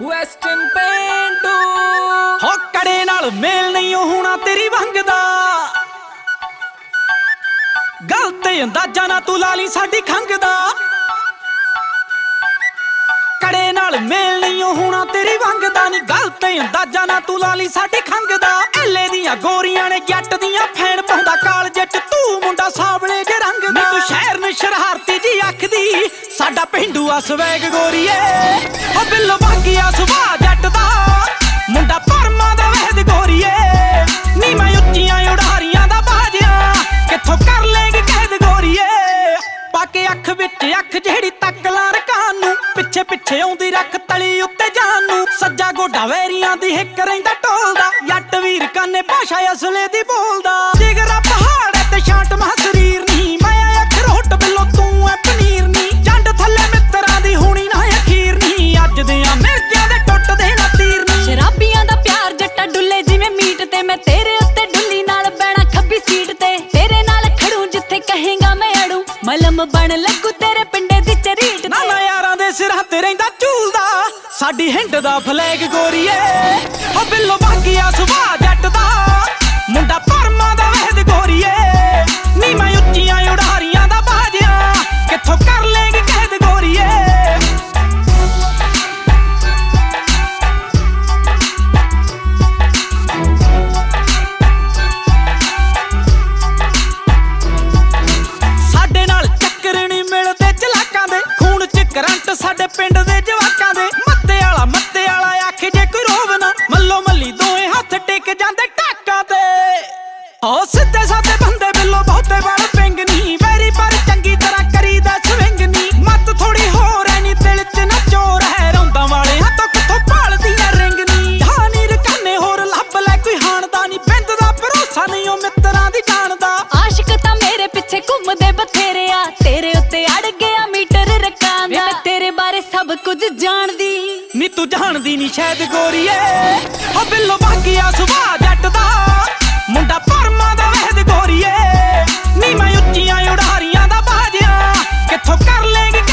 Western ਪੇਂਡੂ ਹੋ ਕੜੇ ਨਾਲ ਮੇਲ ਨਹੀਂ ਹੋਣਾ ਤੇਰੀ ਵੰਗ ਦਾ। ਗਲਤ ਅੰਦਾਜ਼ਾ ਨਾ ਤੂੰ ਲਾ ਲਈ ਸਾਡੀ ਖੰਗ ਦਾ। ਕੜੇ ਨਾਲ ਮੇਲ ਨਹੀਂ ਹੋਣਾ ਤੇਰੀ ਵੰਗ ਦਾ। ਨੀ ਗਲਤ ਅੰਦਾਜ਼ਾ ਨਾ ਤੂੰ ਲਾ ਲਈ ਸਾਡੀ ਖੰਗ ਦਾ। ਐਲੇ ਦੀਆਂ ਗੋਰੀਆਂ ਨੇ ਜੱਟ ਦੀਆਂ ਫੈਣ ਪਾਉਂਦਾ ਕਾਲਜੇ ਚ ਤੂੰ ਮੁੰਡਾ ਸਾਵਲੇ ਜੇ ਰੰਗ ਦਾ। ਨੀ ਤੂੰ ਸ਼ਹਿਰ ਨੂੰ ਸ਼ਰਾਰਤੀ ਜੀ ਅੱਖਦੀ ਸਾਡਾ ਪਿੰਡੂ ਆ ਸਵੈਗ ਗੋਰੀਏ। ਉਹ ਬਿੱਲੋ ਬਾਗੀਆ ਸੁਭਾ ਜੱਟ ਦਾ ਮੁੰਡਾ ਪਰਮਾ ਦਾ ਵਹਿਦ ਗੋਰੀਏ। ਨੀ ਮੈਂ ਉੱਚੀਆਂ ਉਡਾਰੀਆਂ ਦਾ ਬਾਜਿਆ ਕਿੱਥੋਂ ਕਰ ਲੇਗੀ ਕਹਿਦ ਗੋਰੀਏ। ਪਾ ਕੇ ਅੱਖ ਵਿੱਚ ਅੱਖ ਜਿਹੜੀ ਤੱਕ ਲਾ ਰਕਾਨ ਨੂੰ ਪਿੱਛੇ ਪਿੱਛੇ ਆਉਂਦੀ ਰੱਖ ਤਲੀ ਉੱਤੇ ਜਾਨ ਨੂੰ। ਸੱਜਾ ਗੋਡਾ ਵੈਰੀਆਂ ਦੀ ਹਿੱਕ ਰਹਿੰਦਾ ਢੋਲਦਾ। ਜੱਟ ਵੀਰ ਕਾਨੇ ਭਾਸ਼ਾ ਅਸਲੇ ਦੀ ਬੋਲਦਾ। ਜਿਗਰਾ ਪਹਾੜ ਤੇ ਛਾਂਟ ਮਾ ਸਰੀਰ ਨੀ ਮੈਂ ਅਖਰੋਟ ਬਿੱਲੋ ਤੂੰ ਐ ਪਨੀਰ ਨੀ। ਜੰਡ ਥੱਲੇ ਮਿੱਤਰਾਂ ਦੀ ਹੋਣੀ ਨਾ ਅਖੀਰ ਨੀ। ਅੱਜ ਦੇ ਆ ਮਿਰਜਿਆਂ ਦੇ ਟੁੱਟਦੇ ਨਾ ਤੀਰ ਨੀ। ਸ਼ਰਾਬੀਆਂ ਦਾ ਪਿਆਰ ਜੱਟਾ ਡੁੱਲੇ ਜਿਵੇਂ ਮੀਟ ਤੇ। ਮੈਂ ਤੇਰੇ ਉੱਤੇ ਡੁੱਲੀ ਨਾਲ ਬਹਿਣਾ ਖੱਬੀ ਸੀਟ ਤੇ। ਤੇਰੇ ਨਾਲ ਖੜੂ ਜਿੱਥੇ ਕਹੇਗਾ ਮੈਂ ਅੜੂ। ਮਲਮ ਬਣ ਲੱਗੂ ਤੇਰੇ ਪਿੰਡੇ ਦੀ ਚਰੀਟ ਨਾ ਨਾ ਯਾਰਾਂ ਦੇ ਸਿਰਾਂ ਤੇ ਰਹਿੰਦਾ ਝੂਲਦਾ ਸਾਡੀ ਹਿੰਡ ਦਾ ਫਲੈਗ ਗੋਰੀਏ। ਉਹ ਬਿੱਲੋ ਬਾਗੀਆ ਸੁਭਾ ਜੱਟ ਦਾ ਮੁੰਡਾ ਪਰਮਾ ਦਾ ਵਹਿਦ ਗੋਰੀਏ। ਨੀ ਮੈਂ ਉੱਚੀਆਂ ਉਡਾਰੀਆਂ ਦਾ ਬਾਜਿਆ ਕਿੱਥੋਂ ਕਰ ਲੇਗੀ ਕਹਿਦ ਗੋਰੀਏ। ਸਾਡੇ ਨਾਲ ਚੱਕਰ ਨੀ ਮਿਲਦੇ ਚਲਾਕਾਂ ਦੇ। ਖੂਨ ਚ ਕਰੰਟ ਸਾਡੇ ਪਿੰਡ ਦੇ ਜਵਾਕਾਂ ਦੇ। ਮੱਤੇ ਵਾਲਾ ਆਖੇ ਜੇ ਕੋਈ ਰੋਵ ਨਾ ਮੱਲੋ ਮੱਲੀ ਦੋਏ ਹੱਥ ਟੇਕ ਜਾਂਦੇ ਟਾਕਾਂ ਤੇ। ਓ ਸਿੱਧੇ ਸਾਦੇ ਬੰਦੇ ਬਿੱਲੋ ਬਹੁਤੇ ਵਾਲ ਪਿੰਗ ਨੀ। ਵੈਰੀ ਪਰ ਚੰਗੀ ਤਰ੍ਹਾਂ ਕਰੀਦਾ ਸਵਿੰਗ ਨੀ। ਮੱਤ ਥੋੜੀ ਹੋਰ ਐ ਨੀ ਦਿਲ ਚ ਨਾ ਚੋਰ ਹੈ। ਰੌਂਦਾਂ ਵਾਲੇ ਹੱਥੋਂ ਕਿੱਥੋਂ ਭਾਲਦੀਆਂ ਰਿੰਗ ਨੀ। ਜਾਨੀ ਰਕਾਨੇ ਹੋਰ ਲੱਭ ਲੈ ਕੋਈ ਹਾਣਦਾ ਨੀ। ਬਿੰਦ ਦਾ ਭਰੋਸਾ ਨਹੀਂ ਉਹ ਮਿੱਤਰਾਂ ਦੀ ਜਾਣਦਾ। ਆਸ਼ਿਕ ਤਾਂ ਮੇਰੇ ਪਿੱਛੇ ਘੁੰਮਦੇ ਬਥੇਰੇ ਆ। ਤੇਰੇ ਉੱਤੇ ਅੜ ਗਿਆ ਮੀਟਰ ਰਕਾਂ ਦਾ। ਮੈਂ ਤੇਰੇ ਬਾਰੇ ਸਭ ਕੁਝ ਜਾਣਦੀ ਨੀ ਤੂੰ ਜਾਣਦੀ ਨੀ ਸ਼ਾਇਦ ਗੋਰੀਏ। ਉਹ ਬਿੱਲੋ ਬਾਗੀਆ ਸੁਭਾ ਜੱਟ ਦਾ ਮੁੰਡਾ ਪਰਮਾ ਦਾ ਵਹਿਦ ਗੋਰੀਏ। ਨੀ ਮੈਂ ਉੱਚੀਆਂ ਉਡਾਰੀਆਂ ਦਾ ਬਾਜਿਆ ਕਿੱਥੋਂ ਕਰ ਲੇਗੀ